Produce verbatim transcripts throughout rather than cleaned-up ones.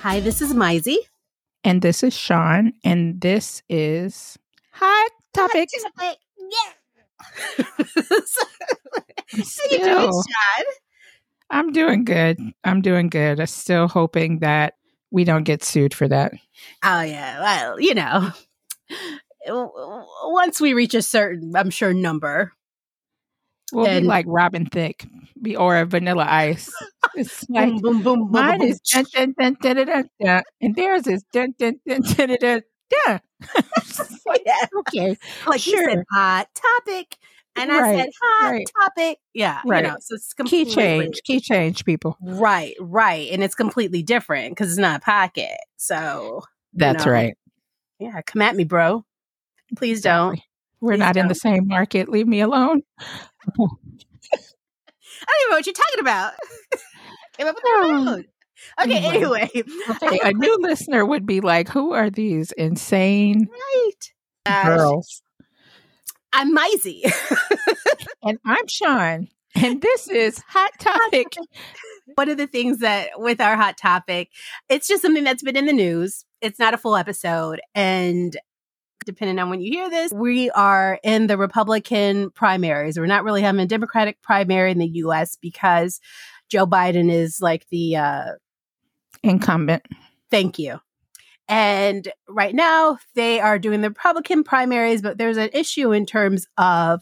Hi, this is Maisie. And this is Sean. And this is Hot Topic. Hot topic. Yeah. How you doing, Sean? I'm doing good. I'm doing good. I'm still hoping that we don't get sued for that. Oh, yeah. Well, you know, once we reach a certain, I'm sure, number. We'll and, be like Robin Thicke be, or Vanilla Ice. It's like, boom, boom, boom, mine boom, is dun, dun, dun, dun, dun, dun, dun, and theirs is dun, dun, dun, dun, dun, dun, dun. Like, yeah. Okay. Like sure. you said, hot topic. And I right, said, hot right. topic. Yeah. Right. You know, so it's completely. Key change. Key change, people. Right, right. And it's completely different because it's not a pocket. So. That's you know, right. Yeah. Come at me, bro. Please don't. We're Please not don't. in the same market. Leave me alone. I don't even know what you're talking about. Came up with their own. Okay, anyway. Okay, a new listener would be like, who are these insane right. girls? Uh, I'm Maisie. And I'm Sean. And this is Hot Topic. One of the things that with our Hot Topic, it's just something that's been in the news. It's not a full episode. And depending on when you hear this, we are in the Republican primaries. We're not really having a Democratic primary in the U S because Joe Biden is like the uh, incumbent. Thank you. And right now they are doing the Republican primaries, but there's an issue in terms of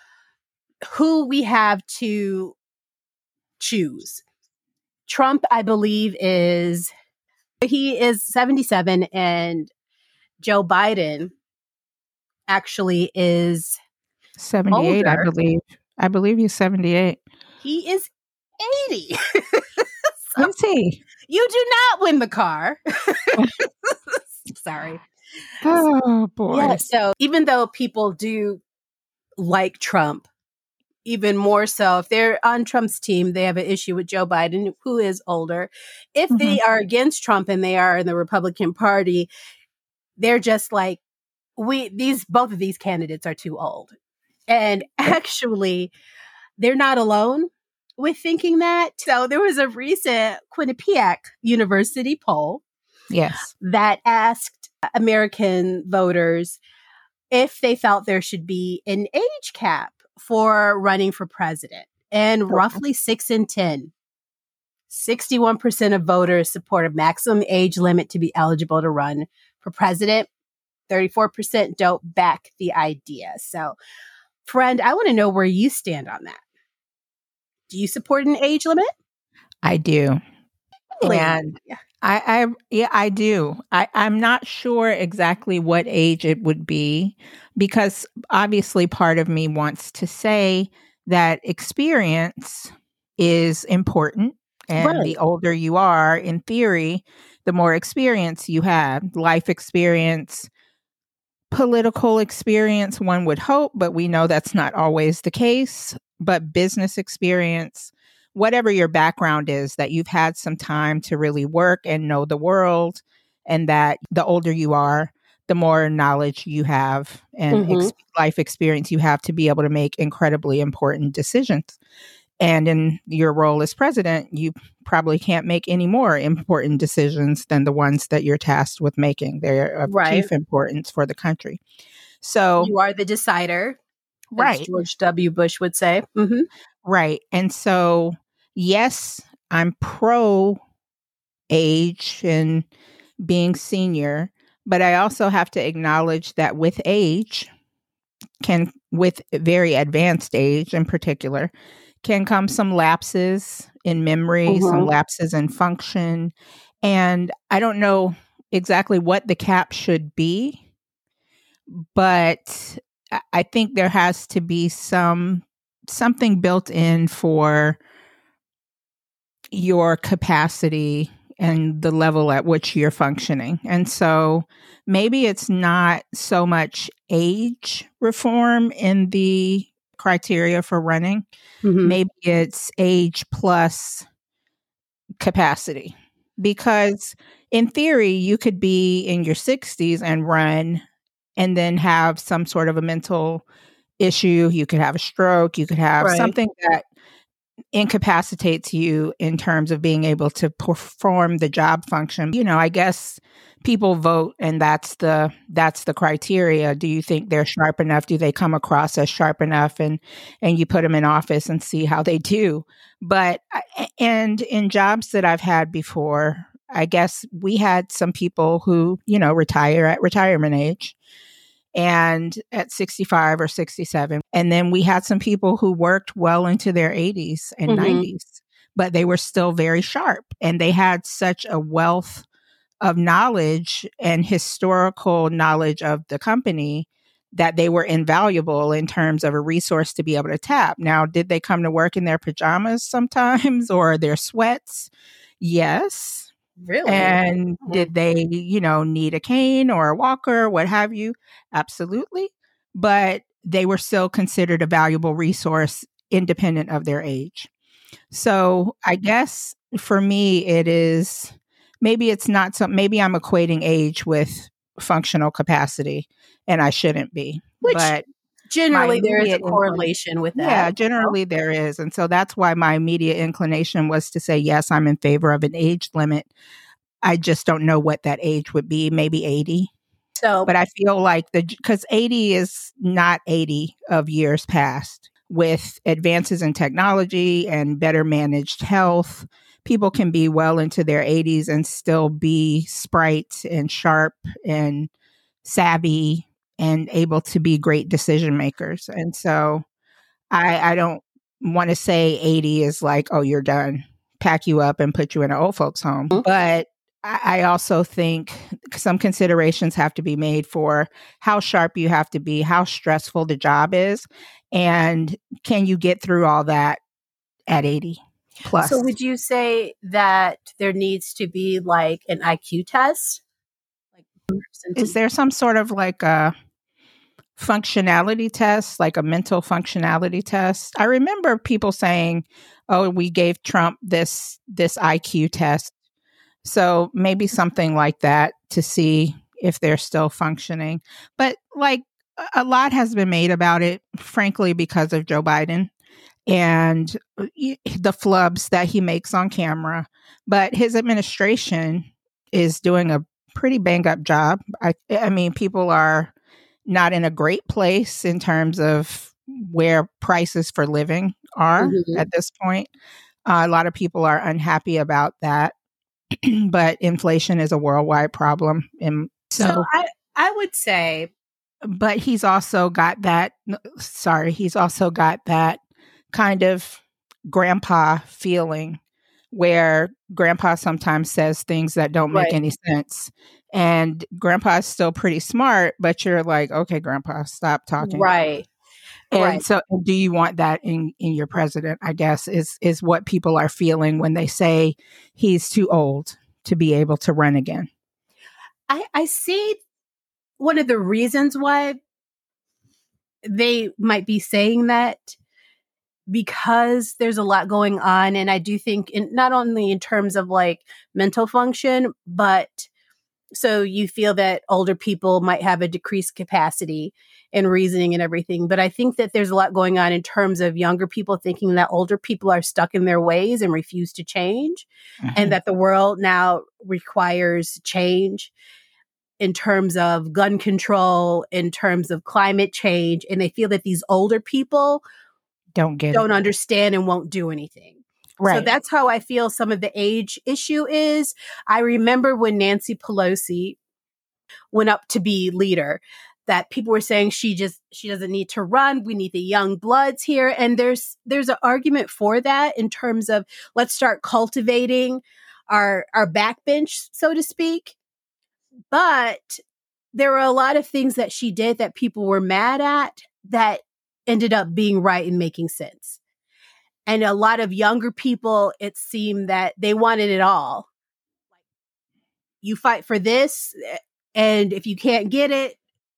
who we have to choose. Trump, I believe, is he is seventy-seven, and Joe Biden actually is seventy-eight, older. I believe. I believe he's seventy-eight. He is eighty. So is he? You do not win the car. Sorry. Oh, boy. Yeah, so even though people do like Trump, even more so, if they're on Trump's team, they have an issue with Joe Biden, who is older. If mm-hmm. they are against Trump and they are in the Republican Party, they're just like, we, these, both of these candidates are too old. And actually, they're not alone with thinking that. So there was a recent Quinnipiac University poll. Yes. That asked American voters if they felt there should be an age cap for running for president. And okay. roughly six in ten, sixty-one percent of voters support a maximum age limit to be eligible to run for president. thirty-four percent don't back the idea. So, friend, I want to know where you stand on that. Do you support an age limit? I do. Really? And yeah. I, I, yeah, I do. I, I'm not sure exactly what age it would be, because obviously part of me wants to say that experience is important. And right. the older you are, in theory, the more experience you have, life experience, political experience, one would hope, but we know that's not always the case. But business experience, whatever your background is, that you've had some time to really work and know the world, and that the older you are, the more knowledge you have and mm-hmm. ex- life experience you have to be able to make incredibly important decisions. And in your role as president, you probably can't make any more important decisions than the ones that you're tasked with making. They're of right. chief importance for the country. So you are the decider. Right. As George W. Bush would say. Mm-hmm. Right. And so, yes, I'm pro age and being senior, but I also have to acknowledge that with age, can with very advanced age in particular, can come some lapses in memory, mm-hmm. some lapses in function. And I don't know exactly what the cap should be, but I think there has to be some something built in for your capacity and the level at which you're functioning. And so maybe it's not so much age reform in the criteria for running. Mm-hmm. Maybe it's age plus capacity. Because in theory, you could be in your sixties and run and then have some sort of a mental issue. You could have a stroke. You could have right. something that incapacitates you in terms of being able to perform the job function. You know, I guess people vote and that's the that's the criteria. Do you think they're sharp enough? Do they come across as sharp enough? And and you put them in office and see how they do. But and in jobs that I've had before, I guess we had some people who, you know, retire at retirement age and at sixty-five or sixty-seven. And then we had some people who worked well into their eighties and mm-hmm. nineties, but they were still very sharp and they had such a wealth of knowledge and historical knowledge of the company that they were invaluable in terms of a resource to be able to tap. Now, did they come to work in their pajamas sometimes or their sweats? Yes. Really? And mm-hmm. did they, you know, need a cane or a walker, what have you? Absolutely. But they were still considered a valuable resource independent of their age. So I guess for me, it is, maybe it's not some, maybe I'm equating age with functional capacity and I shouldn't be. Which but generally there is a correlation with that. Yeah, generally there is. And so that's why my immediate inclination was to say, yes, I'm in favor of an age limit. I just don't know what that age would be, maybe eighty. So, but I feel like the, because eighty is not eighty of years past. With advances in technology and better managed health, people can be well into their eighties and still be sprite and sharp and savvy and able to be great decision makers. And so I, I don't want to say eighty is like, oh, you're done, pack you up and put you in an old folks home. Mm-hmm. But I, I also think some considerations have to be made for how sharp you have to be, how stressful the job is, and can you get through all that at eighty plus? So would you say that there needs to be like an I Q test? Like, is there some sort of like a functionality test, like a mental functionality test? I remember people saying, oh, we gave Trump this this I Q test. So maybe something like that to see if they're still functioning. But like a lot has been made about it, frankly, because of Joe Biden and the flubs that he makes on camera. But his administration is doing a pretty bang up job. I, I mean, people are not in a great place in terms of where prices for living are mm-hmm. at this point. Uh, a lot of people are unhappy about that, but inflation is a worldwide problem. And so, so I, I would say, but he's also got that, sorry, he's also got that kind of grandpa feeling where grandpa sometimes says things that don't make right. any sense. And grandpa is still pretty smart, but you're like, okay, grandpa, stop talking. Right. And right. so do you want that in, in your president, I guess, is, is what people are feeling when they say he's too old to be able to run again. I, I see one of the reasons why they might be saying that, because there's a lot going on. And I do think in, not only in terms of like mental function, but so you feel that older people might have a decreased capacity in reasoning and everything. But I think that there's a lot going on in terms of younger people thinking that older people are stuck in their ways and refuse to change, mm-hmm. and that the world now requires change in terms of gun control, in terms of climate change. And they feel that these older people don't get don't it. understand and won't do anything. Right. So that's how I feel some of the age issue is. I remember when Nancy Pelosi went up to be leader, that people were saying she just, she doesn't need to run. We need the young bloods here. And there's, there's an argument for that in terms of let's start cultivating our, our backbench, so to speak. But there were a lot of things that she did that people were mad at that ended up being right and making sense. And a lot of younger people, it seemed that they wanted it all. You fight for this, and if you can't get it,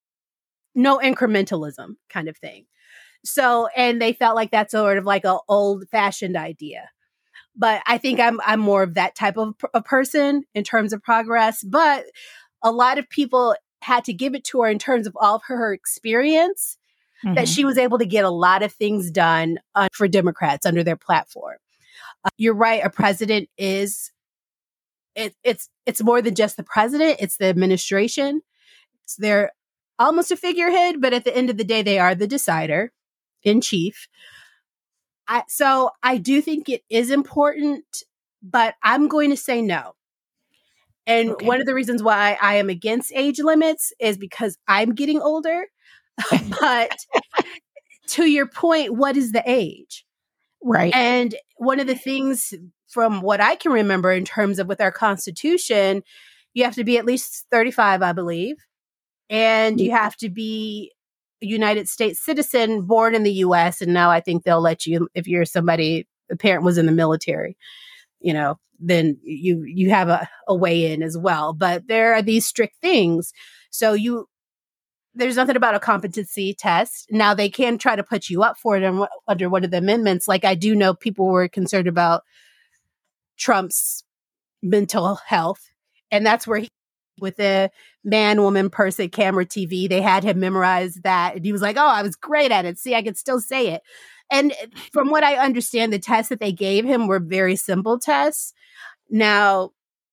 no incrementalism kind of thing. So, and they felt like that's sort of like an old-fashioned idea. But I think I'm I'm more of that type of a person in terms of progress. But a lot of people had to give it to her in terms of all of her experience. that Mhm. she was able to get a lot of things done uh, for Democrats under their platform. Uh, you're right. A president is, it, it's, it's more than just the president. It's the administration. It's they're almost a figurehead, but at the end of the day, they are the decider in chief. I, so I do think it is important, but I'm going to say no. And Okay. one of the reasons why I am against age limits is because I'm getting older. But to your point, what is the age? Right. And one of the things from what I can remember in terms of with our Constitution, you have to be at least thirty-five, I believe. And you have to be a United States citizen born in the U S. And now I think they'll let you, if you're somebody, the parent was in the military, you know, then you you have a, a way in as well. But there are these strict things. So you there's nothing about a competency test. Now they can try to put you up for it in, under one of the amendments. Like I do know people were concerned about Trump's mental health. And that's where he, with the man, woman, person, camera, T V, they had him memorize that. And he was like, oh, I was great at it. See, I could still say it. And from what I understand, the tests that they gave him were very simple tests. Now,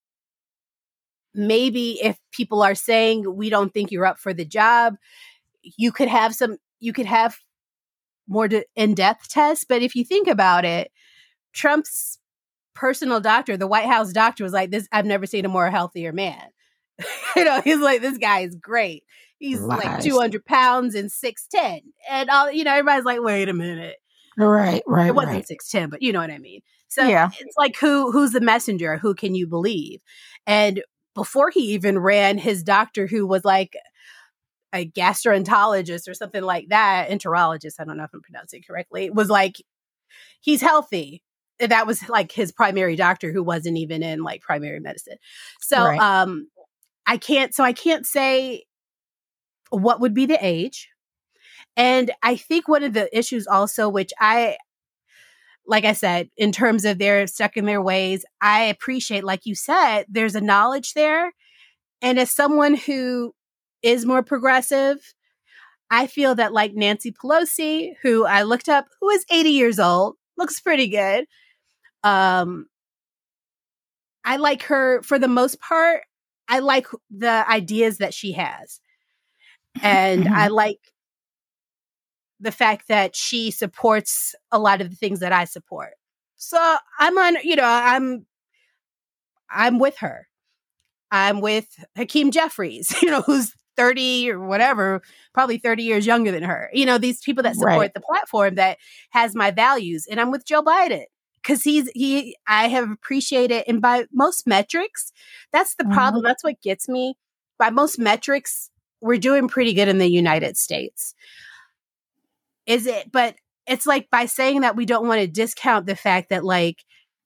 maybe if people are saying we don't think you're up for the job, you could have some, you could have more de- in-depth tests. But if you think about it, Trump's personal doctor, the White House doctor, was like, "This, I've never seen a more healthier man." You know, he's like, "This guy is great. He's like Lies. two hundred pounds and six ten," and all. You know, everybody's like, "Wait a minute." Right, right, It wasn't right. six ten, but you know what I mean. So Yeah. it's like, who who's the messenger? Who can you believe? And before he even ran, his doctor, who was like a gastroenterologist or something like that, enterologist, I don't know if I'm pronouncing it correctly, was like, he's healthy. And that was like his primary doctor, who wasn't even in like primary medicine. So Right. um, I can't. So I can't say what would be the age. And I think one of the issues also, which I, like I said, in terms of they're stuck in their ways, I appreciate, like you said, there's a knowledge there. And as someone who is more progressive, I feel that like Nancy Pelosi, who I looked up, who is eighty years old, looks pretty good. Um, I like her for the most part. I like the ideas that she has. And Mhm. I like the fact that she supports a lot of the things that I support. So I'm on, you know, I'm, I'm with her. I'm with Hakeem Jeffries, you know, who's thirty or whatever, probably thirty years younger than her. You know, these people that support Right. the platform that has my values. And I'm with Joe Biden because he's, he, I have appreciated, and by most metrics, that's the Mhm. problem. That's what gets me. By most metrics, we're doing pretty good in the United States. Is it? But it's like, by saying that, we don't want to discount the fact that, like,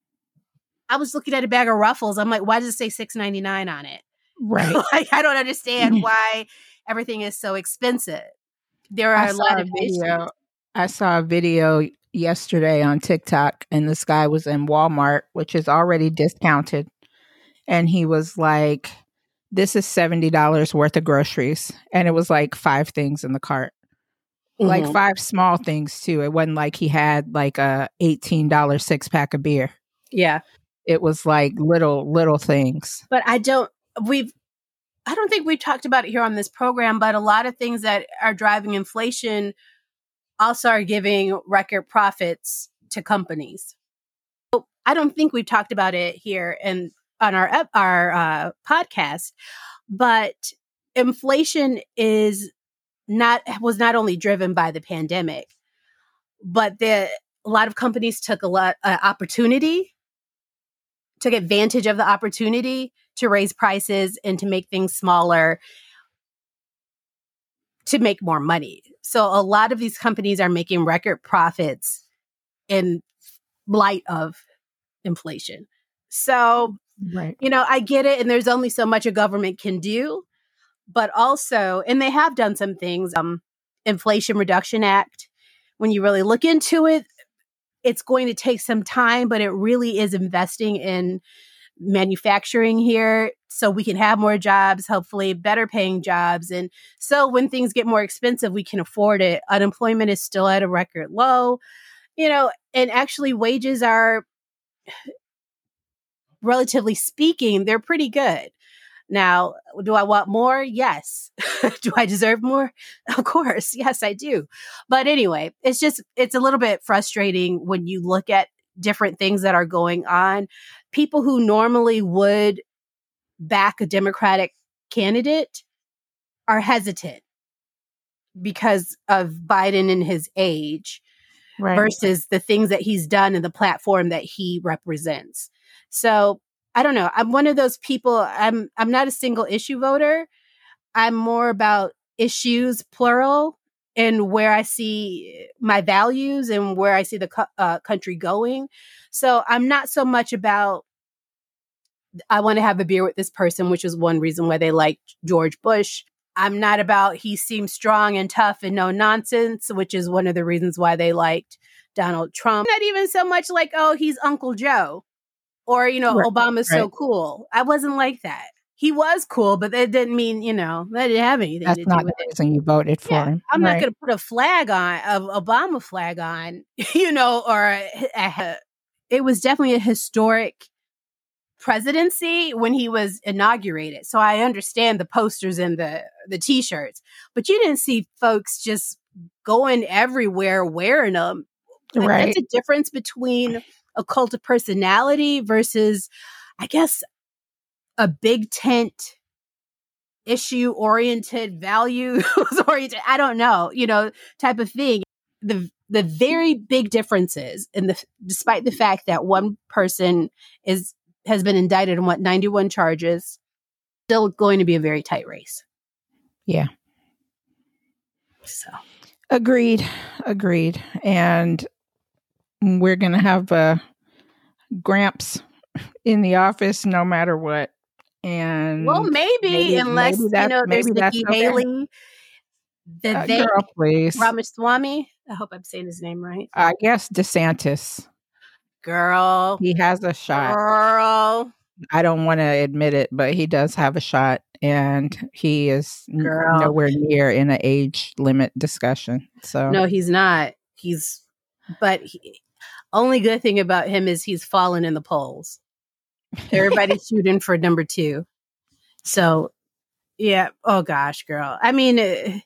I was looking at a bag of Ruffles. I'm like, why does it say six ninety-nine on it? Right. Like, I don't understand why everything is so expensive. There I are a saw lot a of video. issues. I saw a video yesterday on TikTok, and this guy was in Walmart, which is already discounted, and he was like, "This is seventy dollars worth of groceries," and it was like five things in the cart, like Mhm. five small things too. It wasn't like he had like a eighteen dollar six pack of beer. Yeah. It was like little little things. But I don't, we've, I don't think we've talked about it here on this program, but a lot of things that are driving inflation also are giving record profits to companies. I don't think we've talked about it here and on our ep- our uh, podcast, but inflation is not was not only driven by the pandemic, but the a lot of companies took a lot uh, opportunity, took advantage of the opportunity to raise prices and to make things smaller, to make more money. So a lot of these companies are making record profits in light of inflation. So, Right. you know, I get it. And there's only so much a government can do, but also, and they have done some things, um, Inflation Reduction Act, when you really look into it, it's going to take some time, but it really is investing in manufacturing here. so we can have more jobs, hopefully better paying jobs. And so when things get more expensive, we can afford it. Unemployment is still at a record low, you know, and actually wages are, relatively speaking, they're pretty good. Now, do I want more? Yes. Do I deserve more? Of course. Yes, I do. But anyway, it's just, it's a little bit frustrating when you look at different things that are going on. People who normally would back a Democratic candidate are hesitant because of Biden and his age, right, versus the things that he's done and the platform that he represents. So I don't know. I'm one of those people. I'm I'm not a single issue voter. I'm more about issues, plural, and where I see my values and where I see the co- uh, country going. So I'm not so much about, I want to have a beer with this person, which is one reason why they liked George Bush. I'm not about, he seems strong and tough and no nonsense, which is one of the reasons why they liked Donald Trump. Not even so much like, oh, he's Uncle Joe. Or, you know, right, Obama's right. so cool. I wasn't like that. He was cool, but that didn't mean, you know, that didn't have anything That's to do not with the it. reason you voted for yeah, him. I'm right. not going to put a flag on, a Obama flag on, you know, or a, a, it was definitely a historic presidency when he was inaugurated. So I understand the posters and the, the t-shirts, but you didn't see folks just going everywhere wearing them. Like, right. That's a difference between a cult of personality versus, I guess, a big tent issue oriented, values oriented, I don't know, you know, type of thing. The the very big differences in the, despite the fact that one person is has been indicted on what, ninety-one charges, still going to be a very tight race. Yeah. So agreed. Agreed. And we're going to have a Gramps in the office no matter what. And well, maybe, maybe unless, maybe you know, there's Nikki okay. Haley, the uh, they, girl, please. Ramaswamy. I hope I'm saying his name right. I guess DeSantis. Girl. He has a shot. Girl. I don't want to admit it, but he does have a shot, and he is Girl. N- nowhere near in an age limit discussion. So no, he's not. He's, but he, only good thing about him is he's fallen in the polls. Everybody's shooting for number two. So, yeah. Oh gosh, girl. I mean, uh,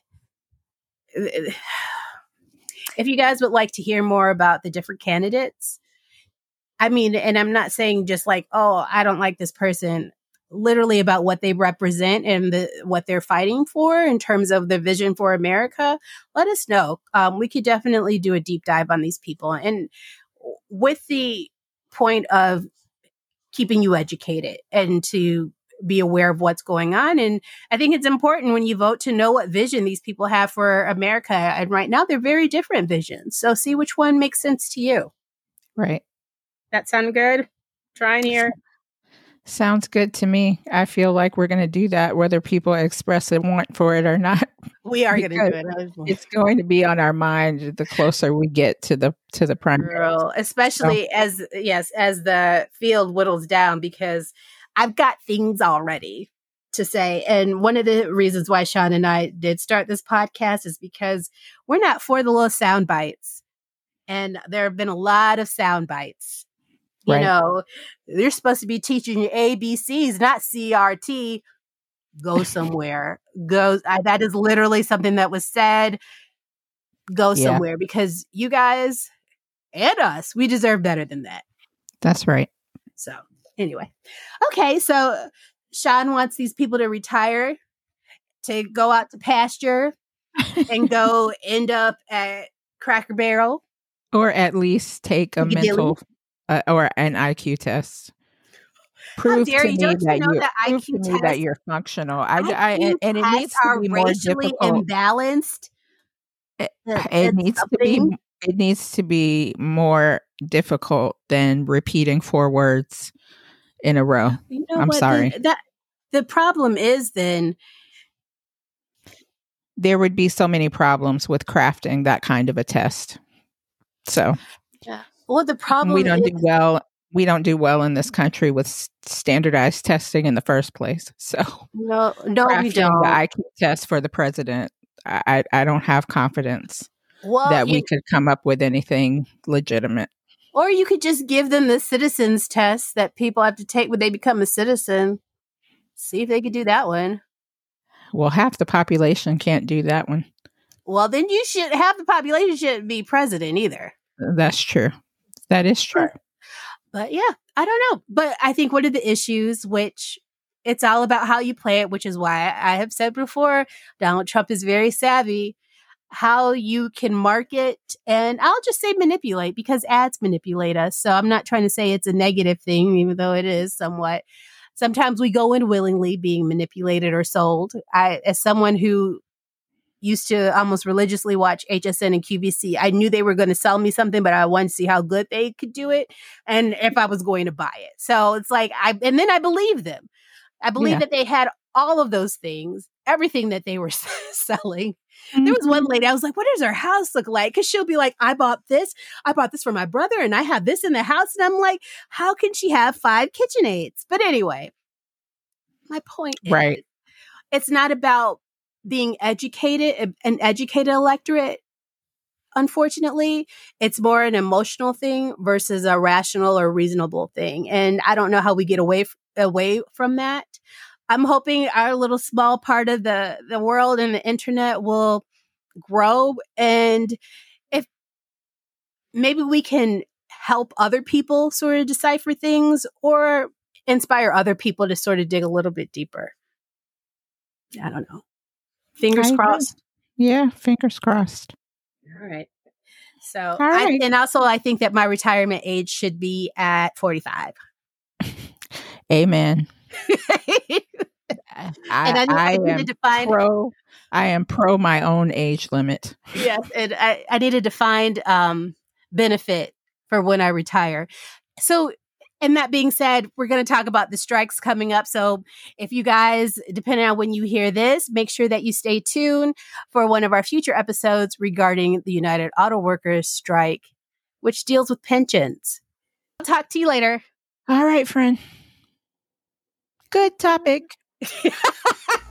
if you guys would like to hear more about the different candidates, I mean, and I'm not saying just like, oh, I don't like this person, literally about what they represent and the, what they're fighting for in terms of the vision for America, let us know. Um, we could definitely do a deep dive on these people. And with the point of keeping you educated and to be aware of what's going on. And I think it's important when you vote to know what vision these people have for America. And right now they're very different visions. So see which one makes sense to you. Right. That sound good? Trying here. Sounds good to me. I feel like we're going to do that, whether people express a want for it or not. We are going to do it. It's going to be on our mind the closer we get to the to the primary. Girl, especially so. as yes, as the field whittles down, because I've got things already to say. And one of the reasons why Sean and I did start this podcast is because we're not for the little sound bites. And there have been a lot of sound bites. You right. know, you're supposed to be teaching your A B Cs, not C R T. Go somewhere. Go. I, that is literally something that was said. Go yeah. somewhere, because you guys and us, we deserve better than that. That's right. So anyway. Okay. So Sean wants these people to retire, to go out to pasture and go end up at Cracker Barrel. Or at least take a mental uh, or an I Q test. Prove to me that, you know that, prove to me that you're functional. I, I and, and it needs to be more difficult. Imbalanced. It, it needs something. to be. It needs to be more difficult than repeating four words in a row. You know I'm what, sorry. The, that the problem is then there would be so many problems with crafting that kind of a test. So, yeah. Well, the problem we don't is, do well we don't do well in this country with s- standardized testing in the first place. So No, no, we crafting don't. the I Q test for the president, I, I I don't have confidence Well, that we you, could come up with anything legitimate. or you could just give them the citizens test that people have to take when they become a citizen. See if they could do that one. Well, half the population can't do that one. Well, then you should have the population shouldn't be president either. That's true. That is true. But, but yeah, I don't know. But I think one of the issues, which it's all about how you play it, which is why I have said before, Donald Trump is very savvy, how you can market and I'll just say manipulate because ads manipulate us. So I'm not trying to say it's a negative thing, even though it is somewhat. Sometimes we go in willingly being manipulated or sold. I, as someone who used to almost religiously watch H S N and Q V C, I knew they were going to sell me something, but I wanted to see how good they could do it and if I was going to buy it. So it's like, I, and then I believed them. I believe Yeah. that they had all of those things, everything that they were selling. Mm-hmm. There was one lady, I was like, what does her house look like? Because she'll be like, I bought this. I bought this for my brother and I have this in the house. And I'm like, how can she have five KitchenAids? But anyway, my point right. is, it's not about being educated, an educated electorate. Unfortunately, it's more an emotional thing versus a rational or reasonable thing. And I don't know how we get away, f- away from that. I'm hoping our little small part of the, the world and the internet will grow. And if maybe we can help other people sort of decipher things or inspire other people to sort of dig a little bit deeper. I don't know. Fingers I crossed. Agree. Yeah, fingers crossed. All right. So, All right. I, and also I think that my retirement age should be at forty-five. Amen. I, and I, I, I am to define, pro. I am pro my own age limit. Yes, and I, I need a defined um, benefit for when I retire. So, and that being said, we're going to talk about the strikes coming up. So, if you guys, depending on when you hear this, make sure that you stay tuned for one of our future episodes regarding the United Auto Workers strike, which deals with pensions. I'll talk to you later. All right, friend. Good topic.